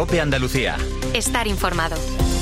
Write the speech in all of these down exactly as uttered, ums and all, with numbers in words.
COPE Andalucía. Estar informado.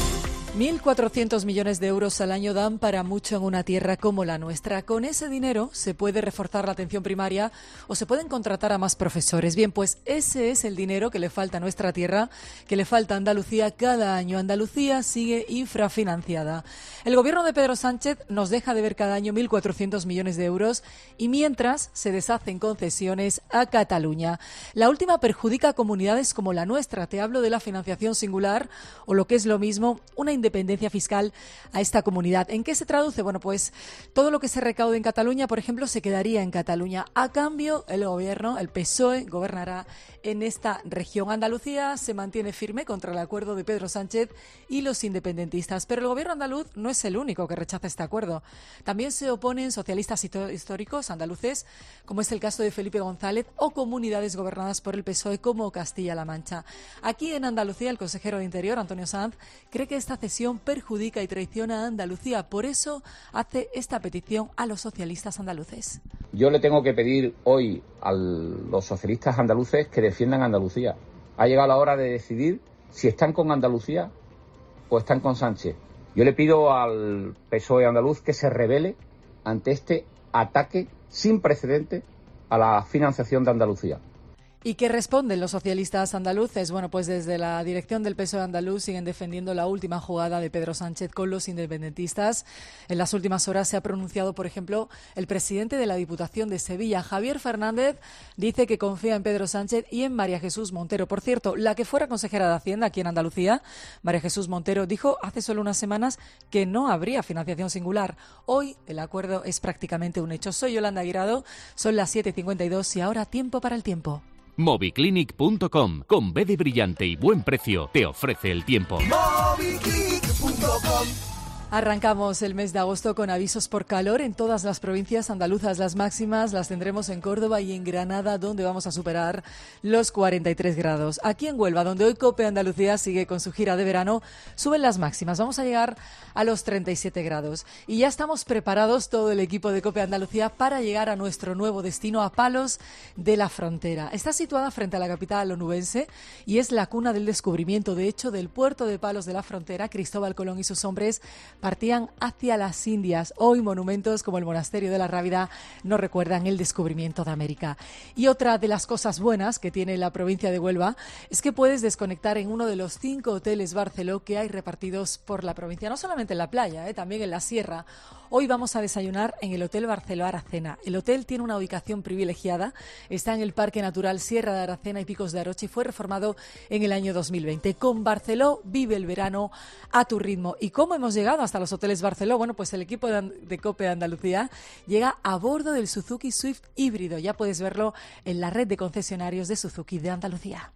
mil cuatrocientos millones de euros al año dan para mucho en una tierra como la nuestra. Con ese dinero se puede reforzar la atención primaria o se pueden contratar a más profesores. Bien, pues ese es el dinero que le falta a nuestra tierra, que le falta a Andalucía cada año. Andalucía sigue infrafinanciada. El gobierno de Pedro Sánchez nos deja de ver cada año mil cuatrocientos millones de euros y mientras se deshacen concesiones a Cataluña. La última perjudica a comunidades como la nuestra. Te hablo de la financiación singular o lo que es lo mismo, una independencia fiscal a esta comunidad. ¿En qué se traduce? Bueno, pues todo lo que se recaude en Cataluña, por ejemplo, se quedaría en Cataluña. A cambio, el gobierno, el P S O E, gobernará en esta región. Andalucía se mantiene firme contra el acuerdo de Pedro Sánchez y los independentistas, pero el gobierno andaluz no es el único que rechaza este acuerdo. También se oponen socialistas históricos andaluces, como es el caso de Felipe González, o comunidades gobernadas por el P S O E como Castilla-La Mancha. Aquí en Andalucía, el consejero de Interior, Antonio Sanz, cree que esta cesión perjudica y traiciona a Andalucía. Por eso hace esta petición a los socialistas andaluces. Yo le tengo que pedir hoy a los socialistas andaluces que defiendan a Andalucía. Ha llegado la hora de decidir si están con Andalucía o están con Sánchez. Yo le pido al P S O E andaluz que se rebele ante este ataque sin precedente a la financiación de Andalucía. ¿Y qué responden los socialistas andaluces? Bueno, pues desde la dirección del P S O E andaluz siguen defendiendo la última jugada de Pedro Sánchez con los independentistas. En las últimas horas se ha pronunciado, por ejemplo, el presidente de la Diputación de Sevilla, Javier Fernández, dice que confía en Pedro Sánchez y en María Jesús Montero. Por cierto, la que fuera consejera de Hacienda aquí en Andalucía, María Jesús Montero, dijo hace solo unas semanas que no habría financiación singular. Hoy el acuerdo es prácticamente un hecho. Soy Yolanda Guirado, son las siete y cincuenta y dos y ahora tiempo para el tiempo. Moviclinic punto com, con B de brillante y buen precio, te ofrece el tiempo. Moviclinic punto com. Arrancamos el mes de agosto con avisos por calor en todas las provincias andaluzas. Las máximas las tendremos en Córdoba y en Granada, donde vamos a superar los cuarenta y tres grados. Aquí en Huelva, donde hoy COPE Andalucía sigue con su gira de verano, suben las máximas. Vamos a llegar a los treinta y siete grados. Y ya estamos preparados, todo el equipo de COPE Andalucía, para llegar a nuestro nuevo destino, a Palos de la Frontera. Está situada frente a la capital onubense y es la cuna del descubrimiento. De hecho, del puerto de Palos de la Frontera, Cristóbal Colón y sus hombres partían hacia las Indias. Hoy monumentos como el Monasterio de la Rábida nos recuerdan el descubrimiento de América. Y otra de las cosas buenas que tiene la provincia de Huelva es que puedes desconectar en uno de los cinco hoteles Barceló que hay repartidos por la provincia, no solamente en la playa, eh, también en la sierra. Hoy vamos a desayunar en el Hotel Barceló Aracena. El hotel tiene una ubicación privilegiada, está en el Parque Natural Sierra de Aracena y Picos de Aroche y fue reformado en el año dos mil veinte. Con Barceló vive el verano a tu ritmo. ¿Y cómo hemos llegado hasta los hoteles Barceló? Bueno, pues el equipo de, de COPE Andalucía llega a bordo del Suzuki Swift híbrido. Ya puedes verlo en la red de concesionarios de Suzuki de Andalucía.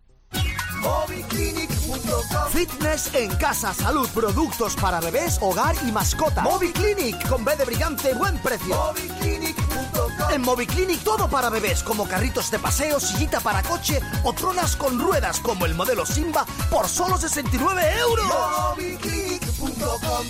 Moviclinic punto com. Fitness en casa, salud, productos para bebés, hogar y mascota. Moviclinic, con B de brillante, buen precio. Moviclinic punto com. En Moviclinic todo para bebés, como carritos de paseo, sillita para coche o tronas con ruedas, como el modelo Simba, por solo sesenta y nueve euros. Moviclinic punto com.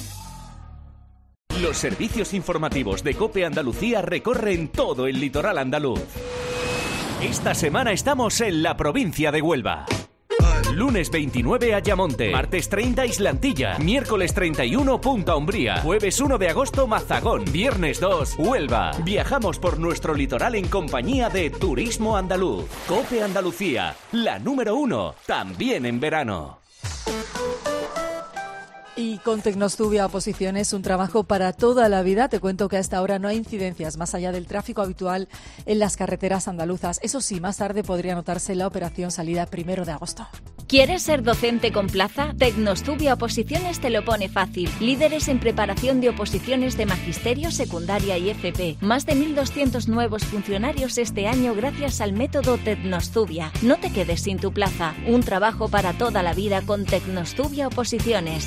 Los servicios informativos de COPE Andalucía recorren todo el litoral andaluz. Esta semana estamos en la provincia de Huelva. Lunes veintinueve, Ayamonte. Martes treinta, Islantilla. Miércoles treinta y uno, Punta Umbría. Jueves uno de agosto, Mazagón. Viernes dos, Huelva. Viajamos por nuestro litoral en compañía de Turismo Andaluz. COPE Andalucía, la número uno, también en verano. Y con Tecnostubia Oposiciones, un trabajo para toda la vida. Te cuento que a esta hora no hay incidencias más allá del tráfico habitual en las carreteras andaluzas. Eso sí, más tarde podría notarse la operación salida primero de agosto. ¿Quieres ser docente con plaza? Tecnostubia Oposiciones te lo pone fácil. Líderes en preparación de oposiciones de magisterio, secundaria y F P. Más de mil doscientos nuevos funcionarios este año gracias al método Tecnostubia. No te quedes sin tu plaza. Un trabajo para toda la vida con Tecnostubia Oposiciones.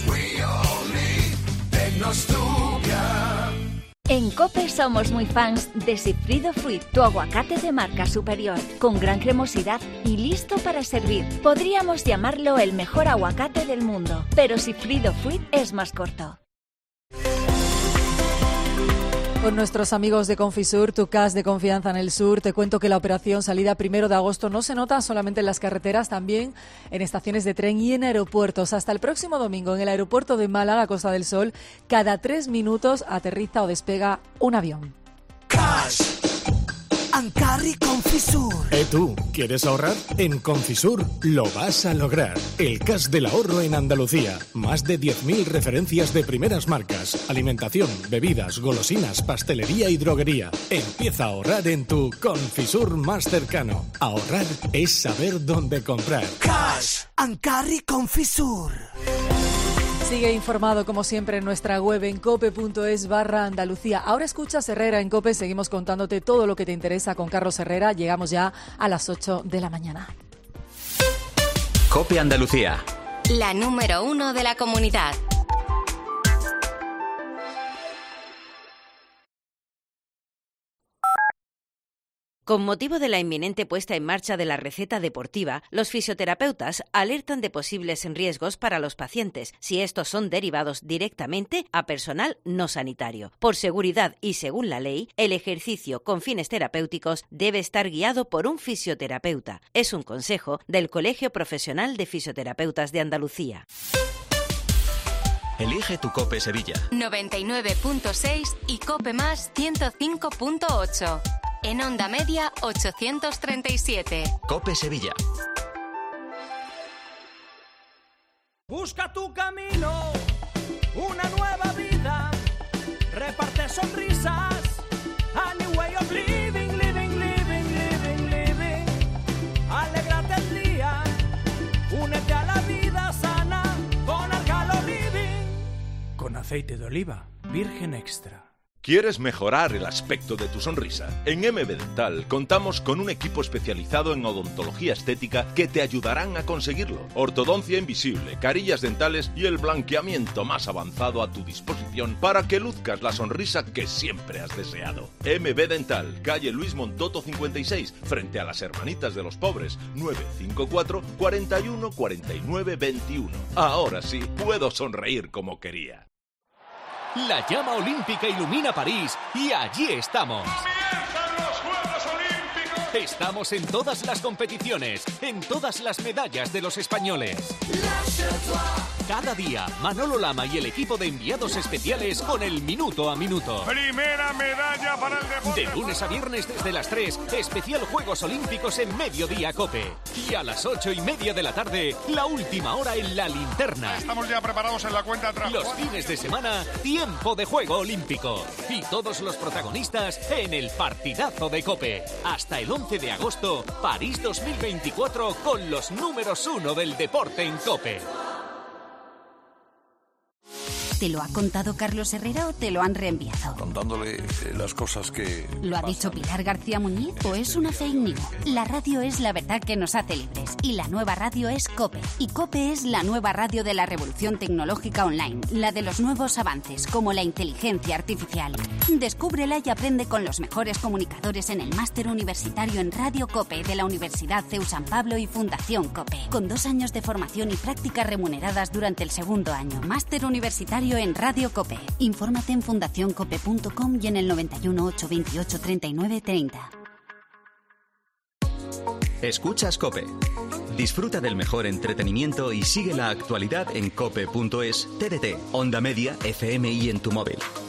En COPE somos muy fans de Sigfrido Fruit, tu aguacate de marca superior, con gran cremosidad y listo para servir. Podríamos llamarlo el mejor aguacate del mundo, pero Sigfrido Fruit es más corto. Con nuestros amigos de Confisur, tu C A S de confianza en el sur, te cuento que la operación salida primero de agosto no se nota solamente en las carreteras, también en estaciones de tren y en aeropuertos. Hasta el próximo domingo, en el aeropuerto de Málaga, Costa del Sol, cada tres minutos aterriza o despega un avión. Cash and Carry Confisur. ¿Eh tú? ¿Quieres ahorrar? En Confisur lo vas a lograr. El cash del ahorro en Andalucía. Más de diez mil referencias de primeras marcas. Alimentación, bebidas, golosinas, pastelería y droguería. Empieza a ahorrar en tu Confisur más cercano. Ahorrar es saber dónde comprar. Cash and Carry Confisur. Sigue informado como siempre en nuestra web en cope.es barra Andalucía. Ahora escuchas Herrera en Cope, seguimos contándote todo lo que te interesa con Carlos Herrera. Llegamos ya a las ocho de la mañana. Cope Andalucía. La número uno de la comunidad. Con motivo de la inminente puesta en marcha de la receta deportiva, los fisioterapeutas alertan de posibles riesgos para los pacientes si estos son derivados directamente a personal no sanitario. Por seguridad y según la ley, el ejercicio con fines terapéuticos debe estar guiado por un fisioterapeuta. Es un consejo del Colegio Profesional de Fisioterapeutas de Andalucía. Elige tu Cope Sevilla. noventa y nueve punto seis y Cope Más ciento cinco punto ocho. En onda media ochocientos treinta y siete. Cope Sevilla. Busca tu camino, una nueva vida, reparte sonrisas, a new way of living, living, living, living, living. Alégrate el día, únete a la vida sana con Alcalo Living. Con aceite de oliva, virgen extra. ¿Quieres mejorar el aspecto de tu sonrisa? En M B Dental contamos con un equipo especializado en odontología estética que te ayudarán a conseguirlo. Ortodoncia invisible, carillas dentales y el blanqueamiento más avanzado a tu disposición para que luzcas la sonrisa que siempre has deseado. M B Dental, calle Luis Montoto cincuenta y seis, frente a las Hermanitas de los Pobres, nueve cinco cuatro, cuatro uno, cuatro nueve dos uno. Ahora sí, puedo sonreír como quería. La llama olímpica ilumina París y allí estamos. ¡Comienzan los Juegos Olímpicos! Estamos en todas las competiciones, en todas las medallas de los españoles. Cada día, Manolo Lama y el equipo de enviados especiales con el minuto a minuto. Primera medalla para el deporte. De lunes a viernes desde las tres, especial Juegos Olímpicos en Mediodía Cope. Y a las ocho y media de la tarde, la última hora en la linterna. Estamos ya preparados en la cuenta atrás. Los fines de semana, tiempo de juego olímpico. Y todos los protagonistas en el partidazo de Cope. Hasta el once de agosto, París dos mil veinticuatro con los números uno del deporte en Cope. ¿Te lo ha contado Carlos Herrera o te lo han reenviado? Contándole eh, las cosas que... ¿Lo ha dicho Pilar García Muñiz o es una fake news? La radio es la verdad que nos hace libres y la nueva radio es COPE. Y COPE es la nueva radio de la revolución tecnológica online, la de los nuevos avances como la inteligencia artificial. Descúbrela y aprende con los mejores comunicadores en el máster universitario en Radio COPE de la Universidad C E U San Pablo y Fundación COPE. Con dos años de formación y prácticas remuneradas durante el segundo año. Máster universitario en Radio COPE. Infórmate en fundación cope punto com y en el noventa y uno, ocho veintiocho, treinta y nueve treinta. Escuchas Cope. Disfruta del mejor entretenimiento y sigue la actualidad en cope punto es, T D T, Onda Media, F M y en tu móvil.